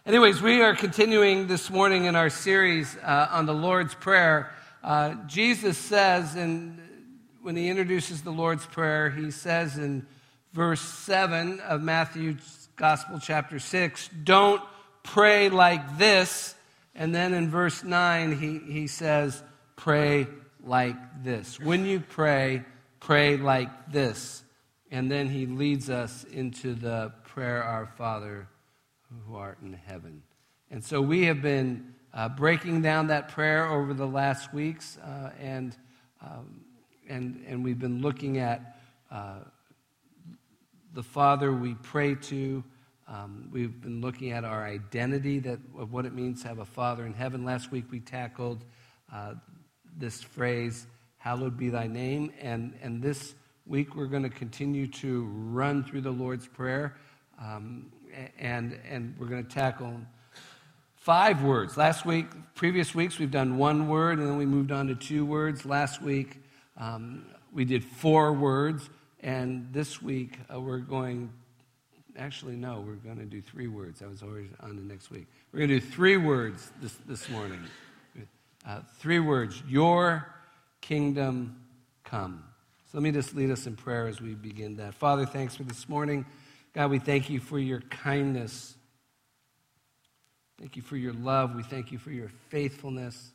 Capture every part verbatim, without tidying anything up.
Anyways, we are continuing this morning in our series uh, on the Lord's Prayer. Uh, Jesus says, in, when he introduces the Lord's Prayer, he says in verse seven of Matthew's Gospel, chapter six, don't pray like this. And then in verse nine, he, he says, pray like this. When you pray, pray like this. And then he leads us into the prayer, Our Father, who art in heaven. And so we have been uh, breaking down that prayer over the last weeks, uh, and, um, and, and we've been looking at uh, the Father we pray to. Um, we've been looking at our identity, that of what it means to have a Father in heaven. Last week we tackled uh, this phrase, hallowed be thy name, and, and this week we're going to continue to run through the Lord's Prayer. Um, And and we're going to tackle five words. Last week, previous weeks, we've done one word, and then we moved on to two words. Last week, um, we did four words, and this week uh, we're going. Actually, no, we're going to do three words. I was always on to next week. We're going to do three words this this morning. Uh, three words. Your kingdom come. So let me just lead us in prayer as we begin that. Father, thanks for this morning. God, we thank you for your kindness. Thank you for your love. We thank you for your faithfulness.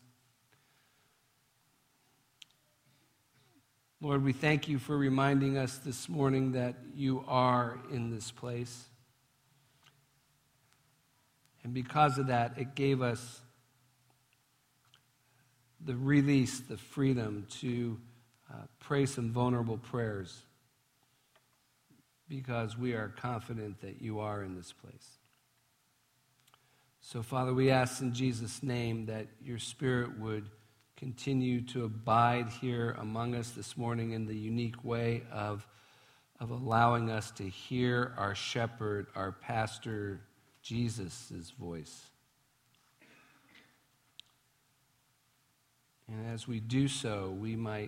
Lord, we thank you for reminding us this morning that you are in this place. And because of that, it gave us the release, the freedom to uh, pray some vulnerable prayers, because we are confident that you are in this place. So, Father, we ask in Jesus' name that your Spirit would continue to abide here among us this morning in the unique way of, of allowing us to hear our shepherd, our pastor, Jesus' voice. And as we do so, we might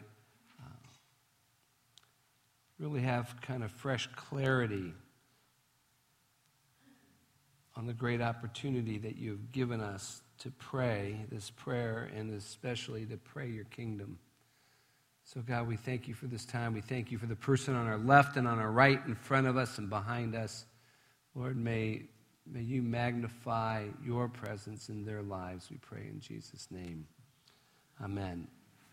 really have kind of fresh clarity on the great opportunity that you've given us to pray this prayer, and especially to pray your kingdom. So God, we thank you for this time. We thank you for the person on our left and on our right, in front of us and behind us. Lord, may, may you magnify your presence in their lives, we pray in Jesus' name. Amen.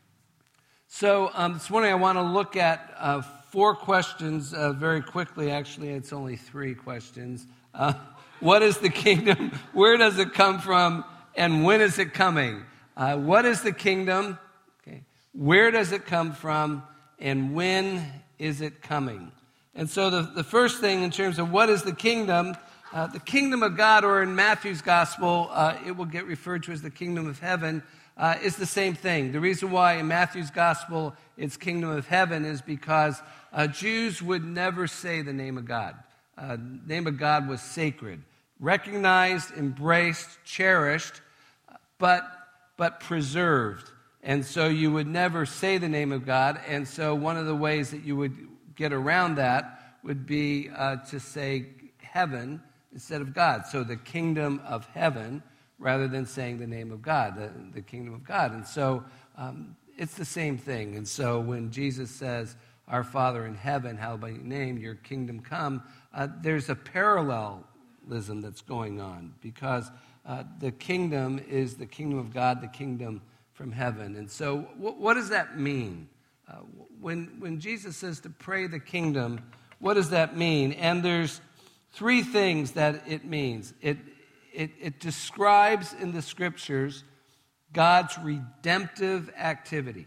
So um, this morning I want to look at uh, four questions uh, very quickly. Actually, it's only three questions. Uh, what is the kingdom? Where does it come from? And when is it coming? Uh, what is the kingdom? Okay. Where does it come from? And when is it coming? And so the, the first thing in terms of what is the kingdom, uh, the kingdom of God, or in Matthew's gospel, uh, it will get referred to as the kingdom of heaven. Uh, it's the same thing. The reason why in Matthew's gospel it's kingdom of heaven is because uh, Jews would never say the name of God. Uh, the name of God was sacred, recognized, embraced, cherished, but but preserved. And so you would never say the name of God. And so one of the ways that you would get around that would be uh, to say heaven instead of God. So the kingdom of heaven, rather than saying the name of God, the, the kingdom of God. And so um, it's the same thing. And so when Jesus says, our Father in heaven, hallowed be your name, your kingdom come, uh, there's a parallelism that's going on, because uh, the kingdom is the kingdom of God, the kingdom from heaven. And so w- what does that mean? Uh, when, when Jesus says to pray the kingdom, what does that mean? And there's three things that it means. It It, it describes in the scriptures God's redemptive activity.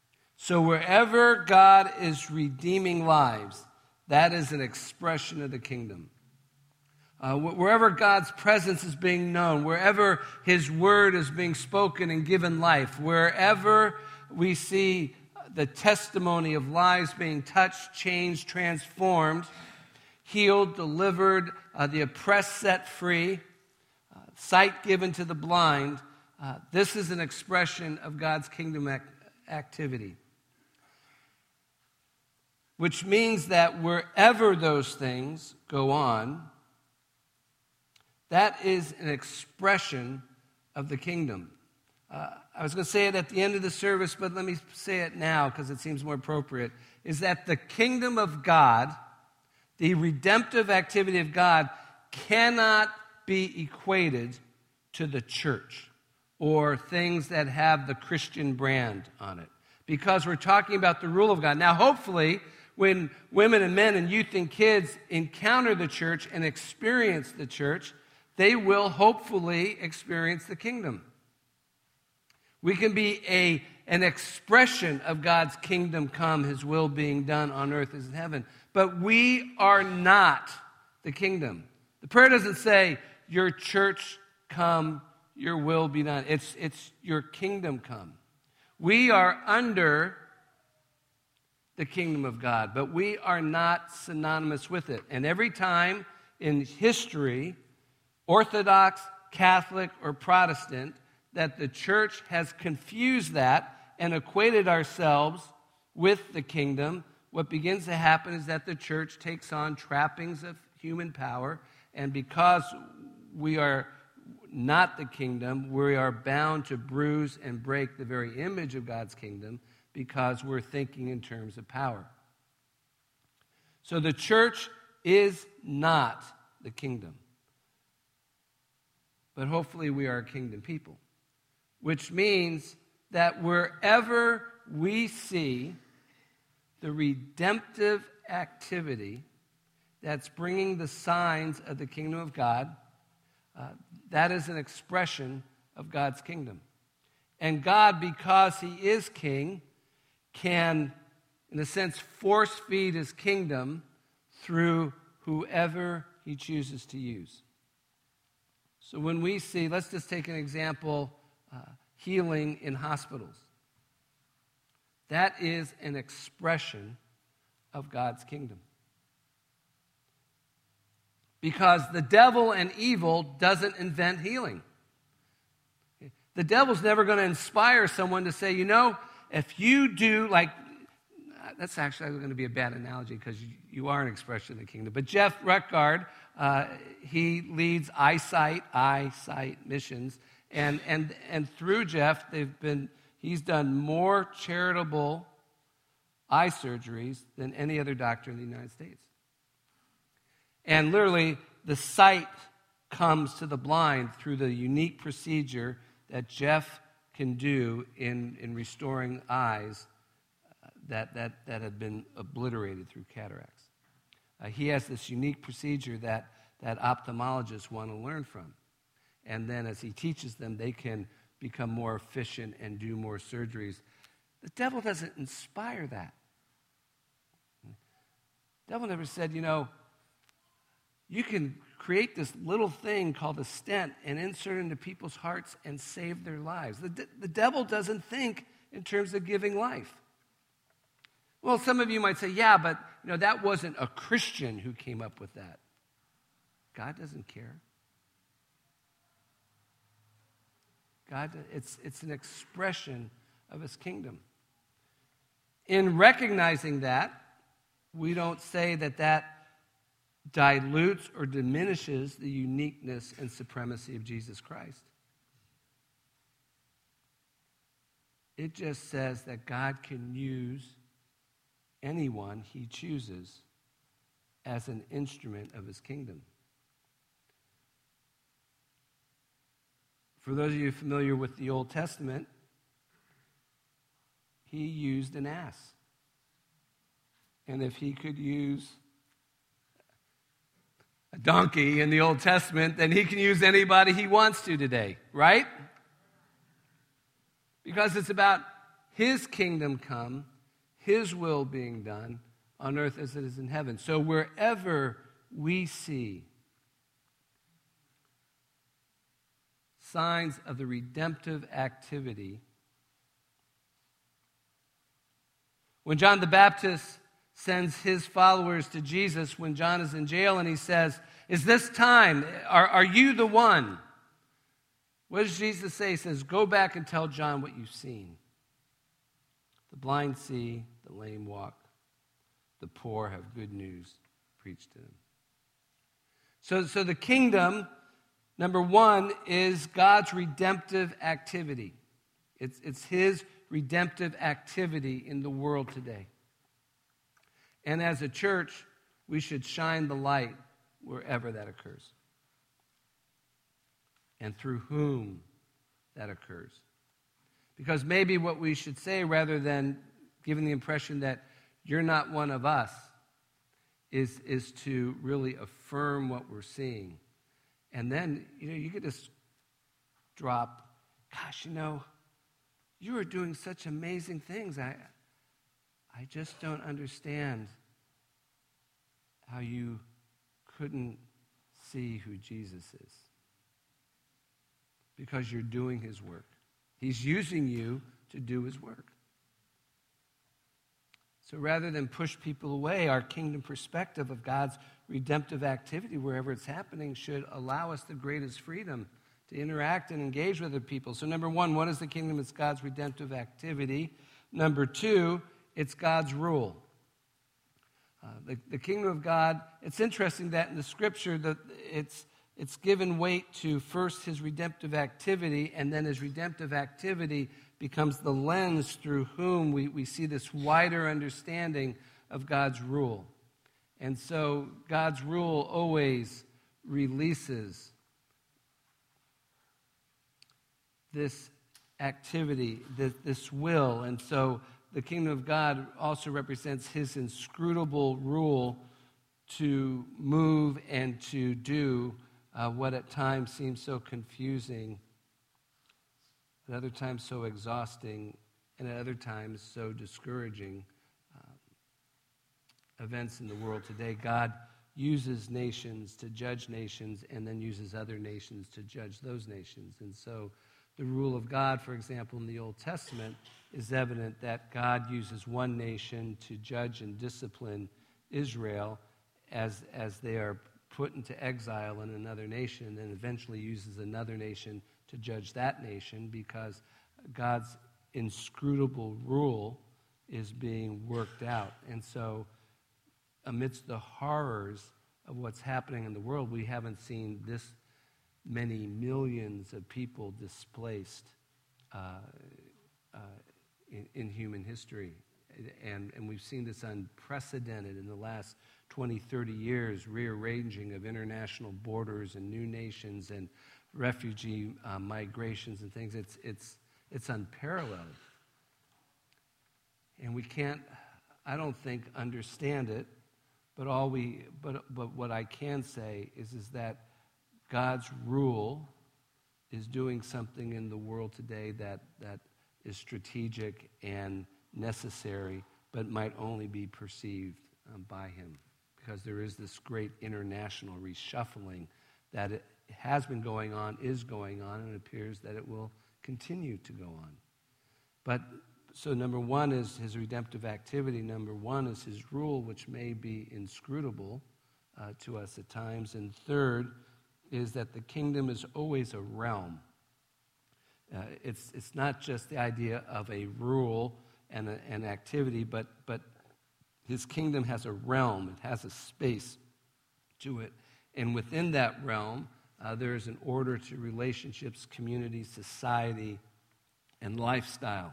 So wherever God is redeeming lives, that is an expression of the kingdom. Uh, wherever God's presence is being known, wherever his word is being spoken and given life, wherever we see the testimony of lives being touched, changed, transformed, healed, delivered, uh, the oppressed set free, sight given to the blind, uh, this is an expression of God's kingdom ac- activity. Which means that wherever those things go on, That is an expression of the kingdom. Uh, I was going to say it at the end of the service, but let me say it now because it seems more appropriate, is that the kingdom of God, the redemptive activity of God, cannot be equated to the church or things that have the Christian brand on it, because we're talking about the rule of God. Now, hopefully, when women and men and youth and kids encounter the church and experience the church, they will hopefully experience the kingdom. We can be a, an expression of God's kingdom come, his will being done on earth as in heaven. But we are not the kingdom. The prayer doesn't say, your church come, your will be done. It's, it's your kingdom come. We are under the kingdom of God, but we are not synonymous with it. And every time in history, Orthodox, Catholic, or Protestant, that the church has confused that and equated ourselves with the kingdom, what begins to happen is that the church takes on trappings of human power, and because we are not the kingdom, we are bound to bruise and break the very image of God's kingdom because we're thinking in terms of power. So the church is not the kingdom. But hopefully we are a kingdom people, which means that wherever we see the redemptive activity that's bringing the signs of the kingdom of God, uh, that is an expression of God's kingdom. And God, because he is king, can, in a sense, force feed his kingdom through whoever he chooses to use. So when we see, let's just take an example, uh, healing in hospitals. That is an expression of God's kingdom. Because the devil and evil doesn't invent healing. The devil's never going to inspire someone to say, you know, if you do, like, that's actually going to be a bad analogy because you, you are an expression of the kingdom. But Jeff Reckgard, uh, he leads Eyesight, Eyesight missions. And, and, and through Jeff, they've been, he's done more charitable eye surgeries than any other doctor in the United States. And literally, the sight comes to the blind through the unique procedure that Jeff can do in, in restoring eyes uh, that, that, that had been obliterated through cataracts. Uh, he has this unique procedure that, that ophthalmologists want to learn from. And then as he teaches them, they can become more efficient and do more surgeries. The devil doesn't inspire that. The devil never said, you know, you can create this little thing called a stent and insert it into people's hearts and save their lives. The, de- the devil doesn't think in terms of giving life. Well, some of you might say, yeah, but you know that wasn't a Christian who came up with that. God doesn't care. God, it's, it's an expression of his kingdom. In recognizing that, we don't say that that dilutes or diminishes the uniqueness and supremacy of Jesus Christ. It just says that God can use anyone he chooses as an instrument of his kingdom. For those of you familiar with the Old Testament, he used an ass. And if he could use a donkey in the Old Testament, then he can use anybody he wants to today, right? Because it's about his kingdom come, his will being done on earth as it is in heaven. So wherever we see signs of the redemptive activity, when John the Baptist sends his followers to Jesus when John is in jail and he says, is this time? Are, are you the one? What does Jesus say? He says, go back and tell John what you've seen. The blind see, the lame walk, the poor have good news preached to them. So, so the kingdom Number one is God's redemptive activity. It's, it's his redemptive activity in the world today. And as a church, we should shine the light wherever that occurs and through whom that occurs. Because maybe what we should say, rather than giving the impression that you're not one of us, is, is to really affirm what we're seeing. And then, you know, you could just drop, gosh, you know, you are doing such amazing things. I, I just don't understand how you couldn't see who Jesus is. Because you're doing his work. He's using you to do his work. So rather than push people away, our kingdom perspective of God's redemptive activity, wherever it's happening, should allow us the greatest freedom to interact and engage with other people. So number one, what is the kingdom? It's God's redemptive activity. Number two, it's God's rule. Uh, the, the kingdom of God, it's interesting that in the scripture that it's it's given weight to first his redemptive activity, and then his redemptive activity becomes the lens through whom we, we see this wider understanding of God's rule. And so God's rule always releases this activity, this, this will. And so the kingdom of God also represents his inscrutable rule to move and to do uh, what at times seems so confusing, at other times so exhausting, and at other times so discouraging um, events in the world today. God uses nations to judge nations and then uses other nations to judge those nations. And so the rule of God, for example, in the Old Testament, is evident that God uses one nation to judge and discipline Israel as, as they are put into exile in another nation, and eventually uses another nation to judge that nation, because God's inscrutable rule is being worked out. And so amidst the horrors of what's happening in the world, we haven't seen this many millions of people displaced uh, uh, in, in human history. And, and we've seen this unprecedented in the last twenty, thirty years, rearranging of international borders and new nations and refugee uh, migrations and things. It's, it's, it's unparalleled. And we can't, I don't think, understand it, but all we, but, but what I can say is, is that God's rule is doing something in the world today that, that is strategic and necessary, but might only be perceived um, by him, because there is this great international reshuffling that it has been going on, is going on, and it appears that it will continue to go on. But so number one is his redemptive activity. Number one is his rule, which may be inscrutable uh, to us at times. And third is that the kingdom is always a realm. Uh, it's it's not just the idea of a rule and a, an activity, but but his kingdom has a realm. It has a space to it, and within that realm, uh, there is an order to relationships, community, society, and lifestyle.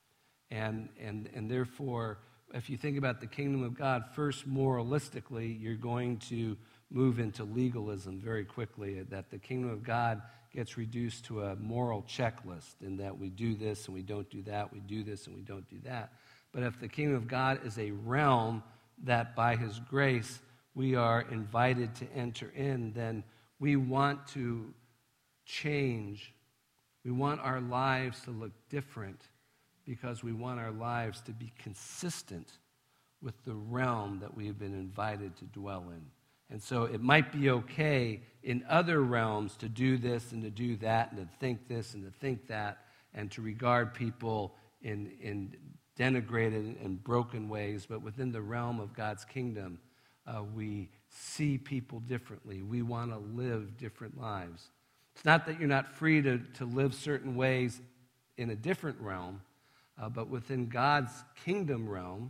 And and and therefore, if you think about the kingdom of God, first moralistically, you're going to move into legalism very quickly, that the kingdom of God gets reduced to a moral checklist, in that we do this and we don't do that, we do this and we don't do that. But if the kingdom of God is a realm that by his grace we are invited to enter in, then we want to change. We want our lives to look different, because we want our lives to be consistent with the realm that we have been invited to dwell in. And so it might be okay in other realms to do this and to do that and to think this and to think that and to regard people in, in denigrated and broken ways. But within the realm of God's kingdom, uh, we see people differently. We want to live different lives. It's not that you're not free to, to live certain ways in a different realm, uh, but within God's kingdom realm,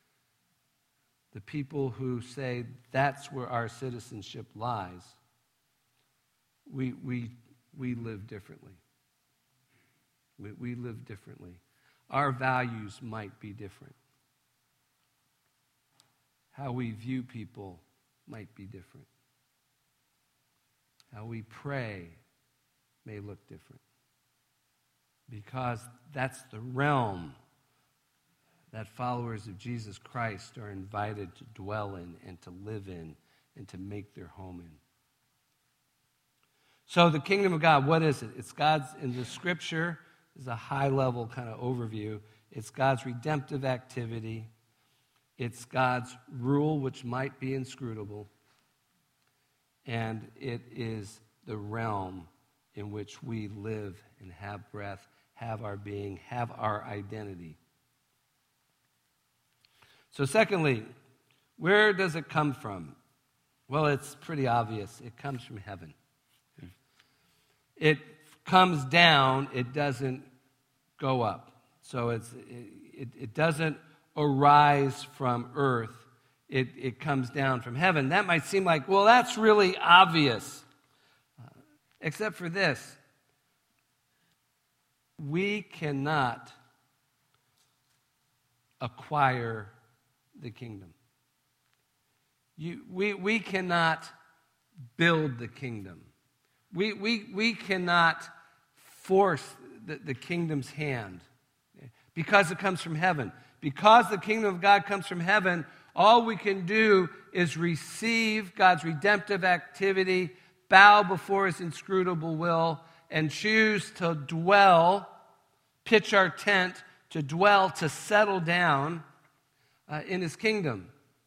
the people who say that's where our citizenship lies we, we, we live differently. We, we live differently. Our values might be different. How we view people might be different. How we pray may look different. Because that's the realm that followers of Jesus Christ are invited to dwell in and to live in and to make their home in. So the kingdom of God, what is it? It's God's, in the scripture, is a high-level kind of overview. It's God's redemptive activity. It's God's rule, which might be inscrutable. And it is the realm in which we live and have breath, have our being, have our identity. So secondly, where does it come from? Well, it's pretty obvious. It comes from heaven. It comes down, it doesn't go up. So it's, it, it doesn't arise from earth. It, it comes down from heaven. That might seem like, well, that's really obvious. Uh, except for this. We cannot acquire the kingdom. You, we, we cannot build the kingdom. We, we, we cannot force the, the kingdom's hand because it comes from heaven. Because the kingdom of God comes from heaven, all we can do is receive God's redemptive activity, bow before his inscrutable will, and choose to dwell, pitch our tent, to dwell, to settle down uh, in his kingdom.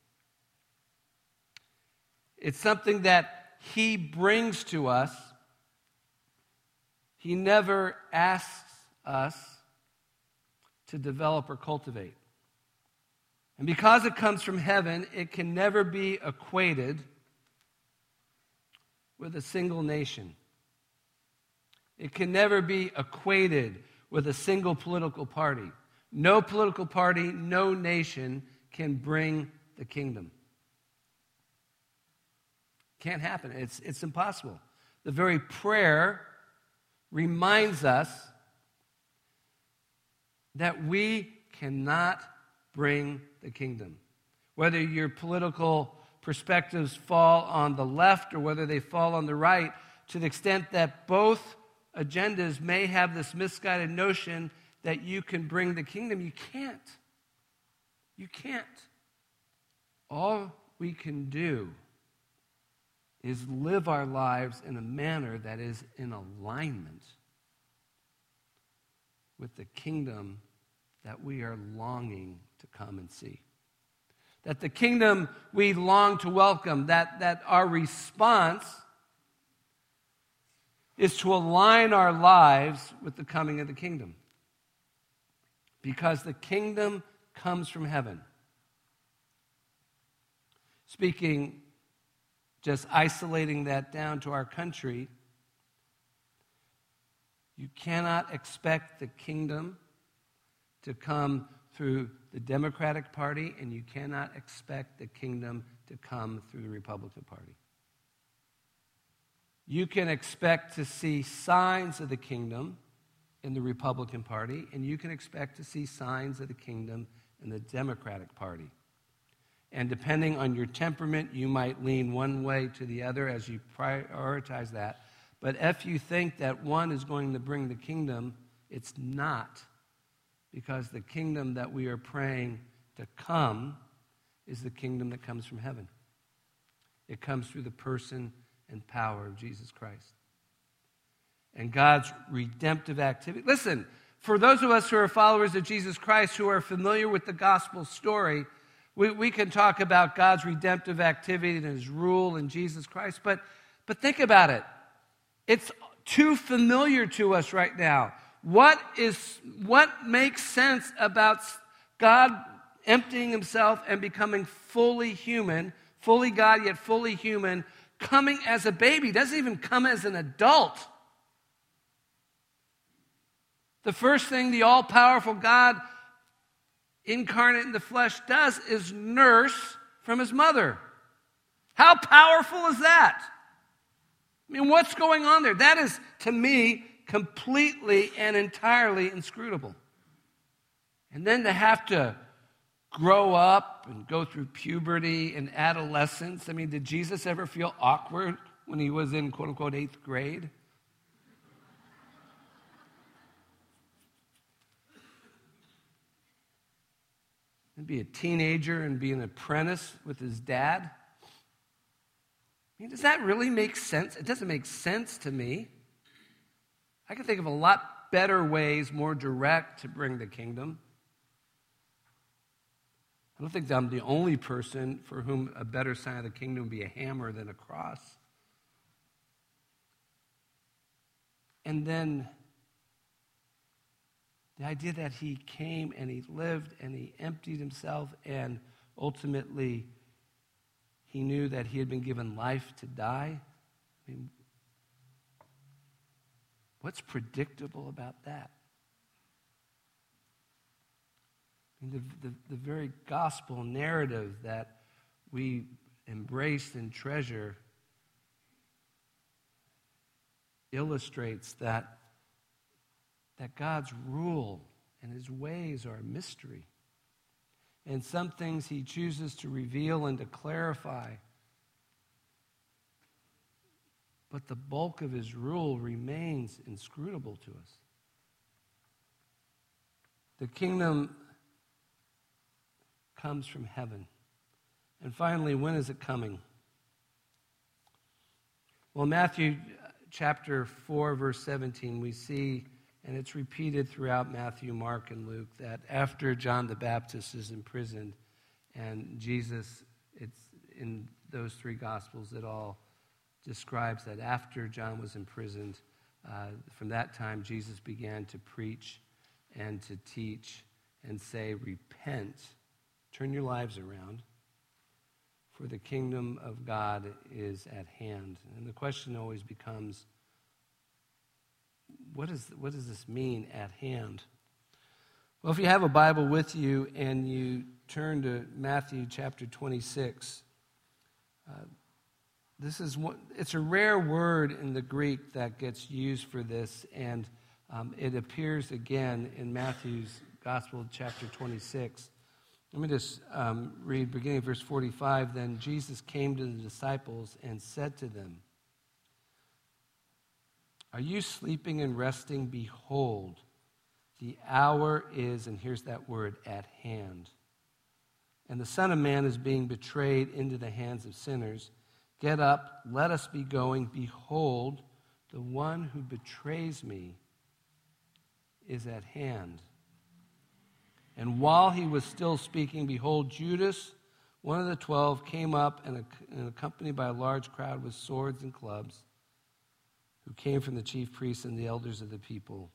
It's something that he brings to us. He never asks us to develop or cultivate. And because it comes from heaven, it can never be equated with a single nation. It can never be equated with a single political party. No political party, no nation can bring the kingdom. Can't happen. It's, it's impossible. The very prayer reminds us that we cannot bring the kingdom. Whether your political perspectives fall on the left or whether they fall on the right, to the extent that both agendas may have this misguided notion that you can bring the kingdom, you can't. You can't. All we can do is live our lives in a manner that is in alignment with the kingdom that we are longing to come and see. That the kingdom we long to welcome, that, that our response is to align our lives with the coming of the kingdom. Because the kingdom comes from heaven. Speaking, just isolating that down to our country, you cannot expect the kingdom to come through the Democratic Party, and you cannot expect the kingdom to come through the Republican Party. You can expect to see signs of the kingdom in the Republican Party, and you can expect to see signs of the kingdom in the Democratic Party. And depending on your temperament, you might lean one way to the other as you prioritize that. But if you think that one is going to bring the kingdom, it's not. Because the kingdom that we are praying to come is the kingdom that comes from heaven. It comes through the person and power of Jesus Christ. And God's redemptive activity. Listen, for those of us who are followers of Jesus Christ, who are familiar with the gospel story, we, we can talk about God's redemptive activity and his rule in Jesus Christ. But, but think about it. It's too familiar to us right now. What is what makes sense about God emptying himself and becoming fully human, fully God yet fully human, coming as a baby, doesn't even come as an adult. The first thing the all-powerful God incarnate in the flesh does is nurse from his mother. How powerful is that? I mean, what's going on there? That is, to me, completely and entirely inscrutable. And then to have to grow up and go through puberty and adolescence. I mean, did Jesus ever feel awkward when he was in, quote unquote, eighth grade? And be a teenager and be an apprentice with his dad? I mean, does that really make sense? It doesn't make sense to me. I can think of a lot better ways, more direct, to bring the kingdom. I don't think that I'm the only person for whom a better sign of the kingdom would be a hammer than a cross. And then the idea that he came and he lived and he emptied himself, and ultimately he knew that he had been given life to die. I mean, what's predictable about that? I mean, the, the, the very gospel narrative that we embrace and treasure illustrates that, that God's rule and his ways are a mystery. And some things he chooses to reveal and to clarify. But the bulk of his rule remains inscrutable to us. The kingdom comes from heaven. And finally, when is it coming? Well, Matthew chapter four, verse seventeen, we see, and it's repeated throughout Matthew, Mark, and Luke, that after John the Baptist is imprisoned, and Jesus, it's in those three Gospels, it all describes that after John was imprisoned, uh, from that time Jesus began to preach and to teach and say, repent, turn your lives around, for the kingdom of God is at hand. And the question always becomes, What, is, what does this mean, at hand? Well, if you have a Bible with you and you turn to Matthew chapter twenty-six, uh, this is one, it's a rare word in the Greek that gets used for this, and um, it appears again in Matthew's Gospel, chapter twenty-six. Let me just um, read, beginning of verse forty-five. Then Jesus came to the disciples and said to them, are you sleeping and resting? Behold, the hour is, and here's that word, at hand. And the Son of Man is being betrayed into the hands of sinners. Get up, let us be going. Behold, the one who betrays me is at hand. And while he was still speaking, behold, Judas, one of the twelve, came up and, and accompanied by a large crowd with swords and clubs, who came from the chief priests and the elders of the people.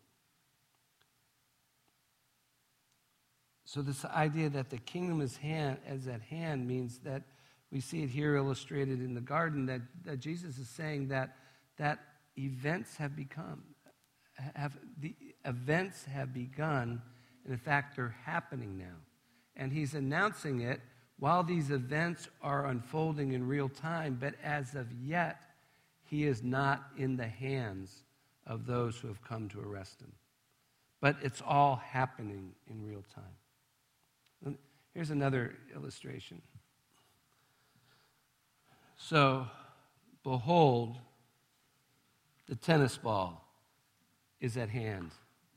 So this idea that the kingdom is, hand, is at hand means that we see it here illustrated in the garden, that, that Jesus is saying that, that events have become, have, the events have begun, and in fact they're happening now. And he's announcing it while these events are unfolding in real time, but as of yet, he is not in the hands of those who have come to arrest him. But it's all happening in real time. Here's another illustration. So, behold, the tennis ball is at hand.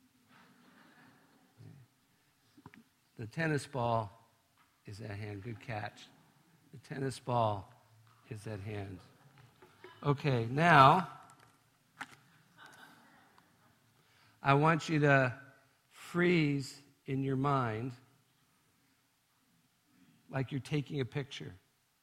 The tennis ball is at hand. Good catch. The tennis ball is at hand. Okay, now, I want you to freeze in your mind like you're taking a picture.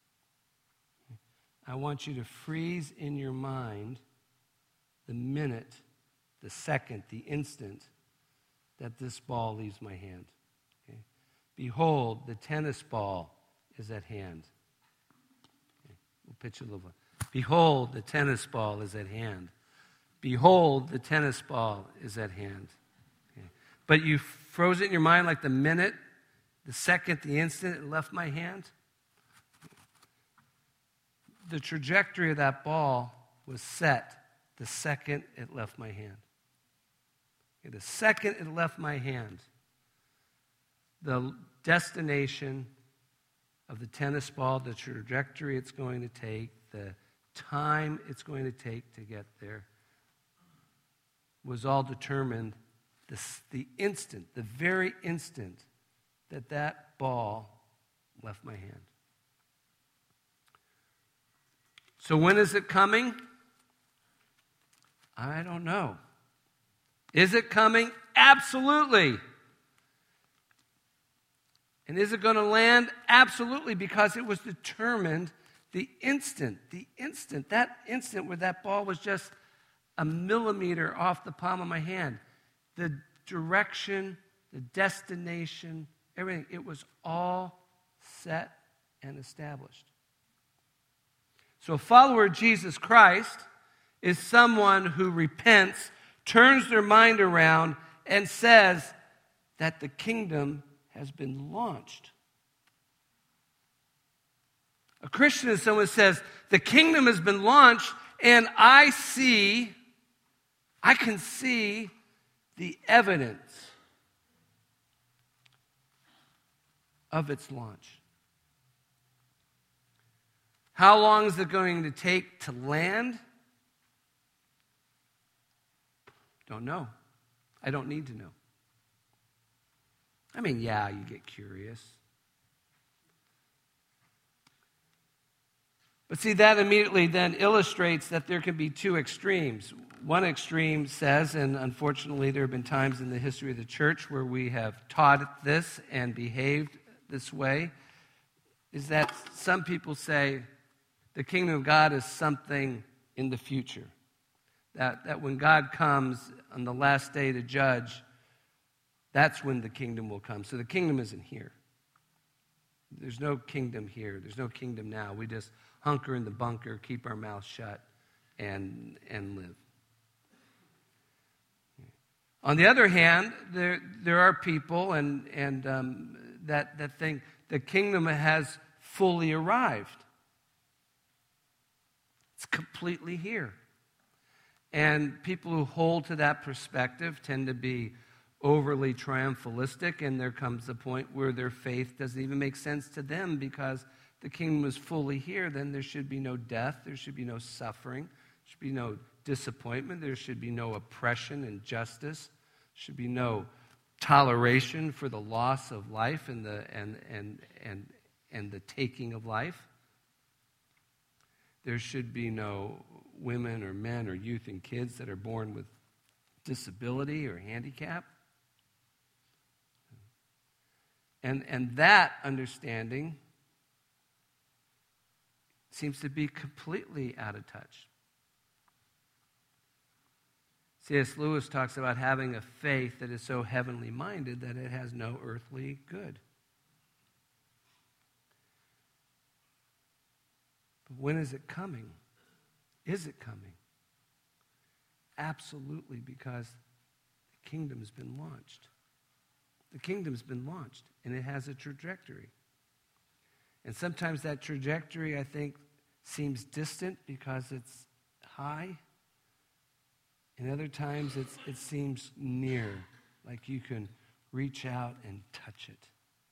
I want you to freeze in your mind the minute, the second, the instant that this ball leaves my hand. Okay? Behold, the tennis ball is at hand. Okay? We'll pitch a little bit. Behold, the tennis ball is at hand. Behold, the tennis ball is at hand. Okay. But you froze it in your mind like the minute, the second, the instant it left my hand. The trajectory of that ball was set the second it left my hand. Okay, the second it left my hand, the destination of the tennis ball, the trajectory it's going to take, the time it's going to take to get there, was all determined this, the instant, the very instant that that ball left my hand. So when is it coming? I don't know. Is it coming? Absolutely. And is it going to land? Absolutely, because it was determined the instant, the instant, that instant where that ball was just a millimeter off the palm of my hand. The direction, the destination, everything, it was all set and established. So a follower of Jesus Christ is someone who repents, turns their mind around, and says that the kingdom has been launched. A Christian is someone who says, the kingdom has been launched, and I see, I can see the evidence of its launch. How long is it going to take to land? Don't know. I don't need to know. I mean, yeah, you get curious. But see, that immediately then illustrates that there can be two extremes. One extreme says, and unfortunately there have been times in the history of the church where we have taught this and behaved this way, is that some people say the kingdom of God is something in the future. That, that when God comes on the last day to judge, that's when the kingdom will come. So the kingdom isn't here. There's no kingdom here. There's no kingdom now. We just hunker in the bunker, keep our mouths shut, and, and live. On the other hand, there, there are people and, and um, that, that think the kingdom has fully arrived. It's completely here. And people who hold to that perspective tend to be overly triumphalistic, and there comes a point where their faith doesn't even make sense to them because the kingdom is fully here. Then there should be no death, there should be no suffering, there should be no disappointment, there should be no oppression and justice, there should be no toleration for the loss of life and the and and and and the taking of life. There should be no women or men or youth and kids that are born with disability or handicap. And, and that understanding seems to be completely out of touch. C S Lewis talks about having a faith that is so heavenly minded that it has no earthly good. But when is it coming? Is it coming? Absolutely, because the kingdom's been launched. The kingdom's been launched, and it has a trajectory. And sometimes that trajectory, I think, seems distant because it's high. And other times it's, it seems near, like you can reach out and touch it.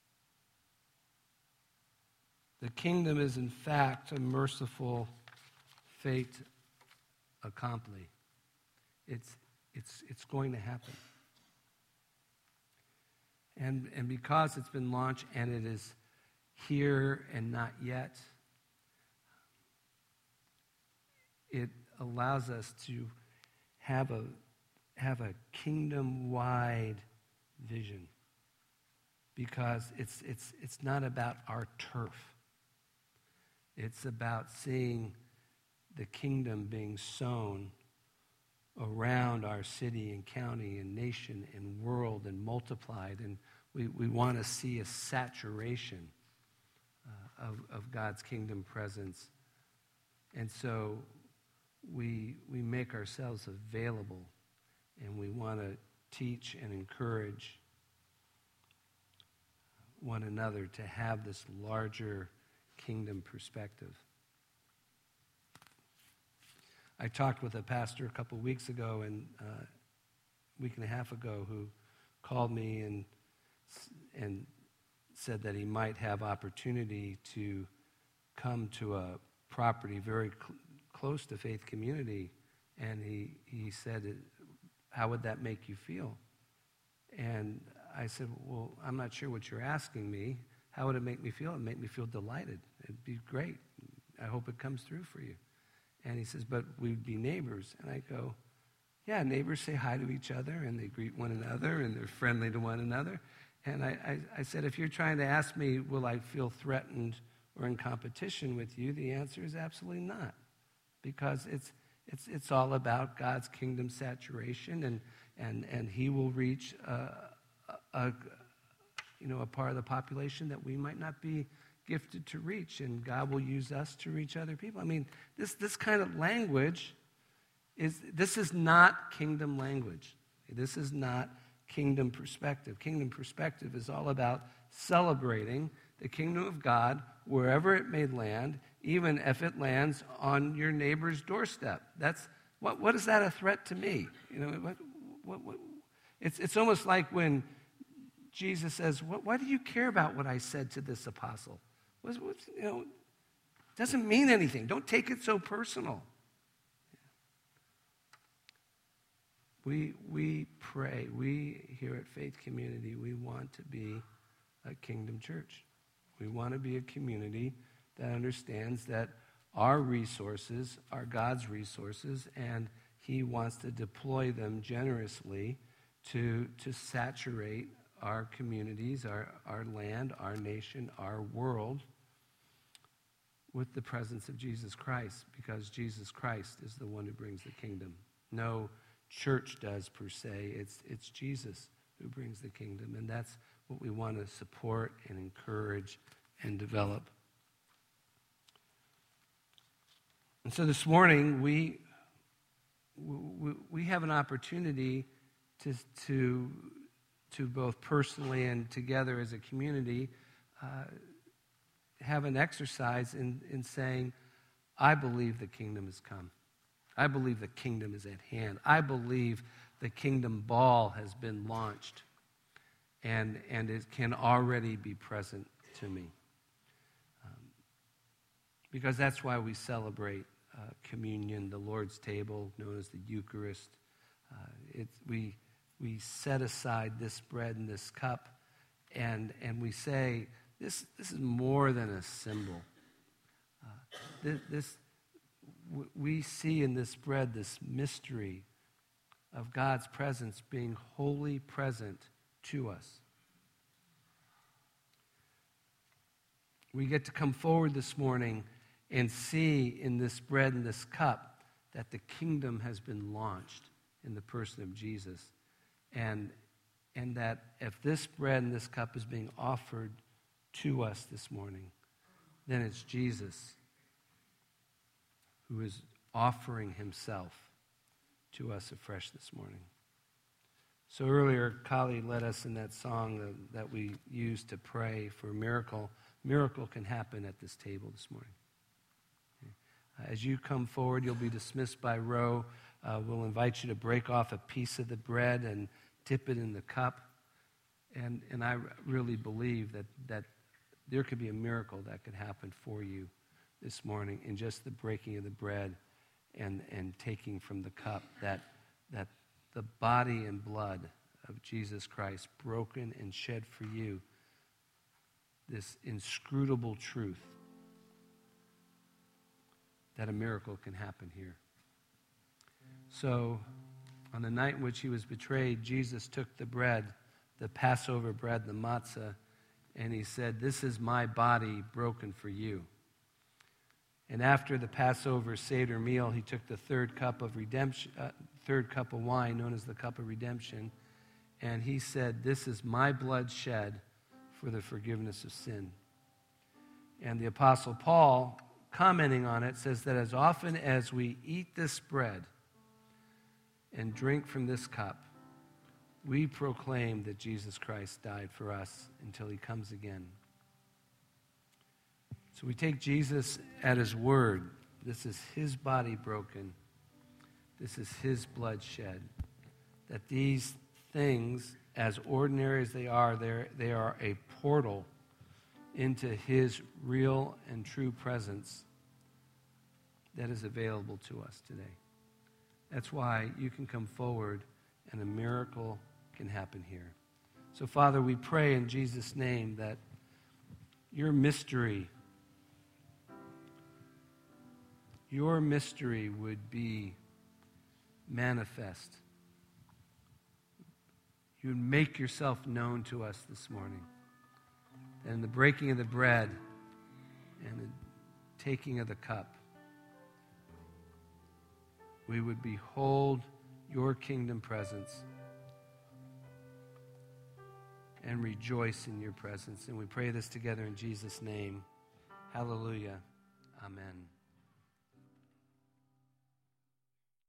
The kingdom is, in fact, a merciful fait accompli. It's, it's, it's going to happen. And, and because it's been launched and it is here and not yet, it allows us to have a, have a kingdom-wide vision. Because it's, it's, it's not about our turf. It's about seeing the kingdom being sown around our city and county and nation and world and multiplied. And we, we want to see a saturation uh, of, of God's kingdom presence. And so we, we make ourselves available, and we want to teach and encourage one another to have this larger kingdom perspective. I talked with a pastor a couple weeks ago and uh, a week and a half ago who called me and and said that he might have opportunity to come to a property very cl- close to Faith Community, and he he said, how would that make you feel? And I said, well, I'm not sure what you're asking me. How would it make me feel? It'd make me feel delighted. It'd be great. I hope it comes through for you. And he says, but we'd be neighbors. And I go, yeah, neighbors say hi to each other, and they greet one another, and they're friendly to one another. And I, I, I said, if you're trying to ask me, will I feel threatened or in competition with you, the answer is absolutely not. Because it's it's it's all about God's kingdom saturation, and and, and he will reach a, a, a you know a part of the population that we might not be gifted to reach, and God will use us to reach other people. I mean, this this kind of language is this is not kingdom language. This is not kingdom perspective. Kingdom perspective is all about celebrating the kingdom of God wherever it may land, even if it lands on your neighbor's doorstep. That's what. What is that a threat to me? You know, what, what, what, it's it's almost like when Jesus says, what, "Why do you care about what I said to this apostle?" What's, what's, you know, doesn't mean anything. Don't take it so personal. We we pray. We here at Faith Community, we want to be a kingdom church. We want to be a community that understands that our resources are God's resources, and he wants to deploy them generously to, to saturate our communities, our, our land, our nation, our world with the presence of Jesus Christ, because Jesus Christ is the one who brings the kingdom. No church does per se. It's, it's Jesus who brings the kingdom, and that's what we want to support and encourage and develop. And so this morning, we we, we have an opportunity to, to, to both personally and together as a community uh, have an exercise in, in saying, I believe the kingdom has come. I believe the kingdom is at hand. I believe the kingdom ball has been launched, and, and it can already be present to me. Um, because that's why we celebrate uh, communion, the Lord's table, known as the Eucharist. Uh, it's, we, we set aside this bread and this cup, and, and we say, this, this is more than a symbol. Uh, this, this we see in this bread this mystery of God's presence being wholly present to us. We get to come forward this morning and see in this bread and this cup that the kingdom has been launched in the person of Jesus. And, and that if this bread and this cup is being offered to us this morning, then it's Jesus who is offering himself to us afresh this morning. So earlier, Kali led us in that song that, that we used to pray for a miracle. Miracle can happen at this table this morning. Okay. As you come forward, you'll be dismissed by row. Uh, we'll invite you to break off a piece of the bread and dip it in the cup. And, and I really believe that, that there could be a miracle that could happen for you this morning in just the breaking of the bread and, and taking from the cup, that, that the body and blood of Jesus Christ broken and shed for you, this inscrutable truth that a miracle can happen here. So on the night in which he was betrayed, Jesus took the bread, the Passover bread, the matzah, and he said, "This is my body broken for you." And after the Passover Seder meal, he took the third cup of redemption, uh, third cup of wine, known as the cup of redemption, and he said, "This is my blood shed for the forgiveness of sin." And the Apostle Paul, commenting on it, says that as often as we eat this bread and drink from this cup, we proclaim that Jesus Christ died for us until he comes again. So we take Jesus at his word. This is his body broken This is his blood shed. That these things, as ordinary as they are, they're, they are a portal into his real and true presence that is available to us today. That's why you can come forward and a miracle can happen here. So, Father, we pray in Jesus' name that your mystery, your mystery would be manifest. You would make yourself known to us this morning. And in the breaking of the bread and the taking of the cup, we would behold your kingdom presence and rejoice in your presence. And we pray this together in Jesus' name. Hallelujah. Amen.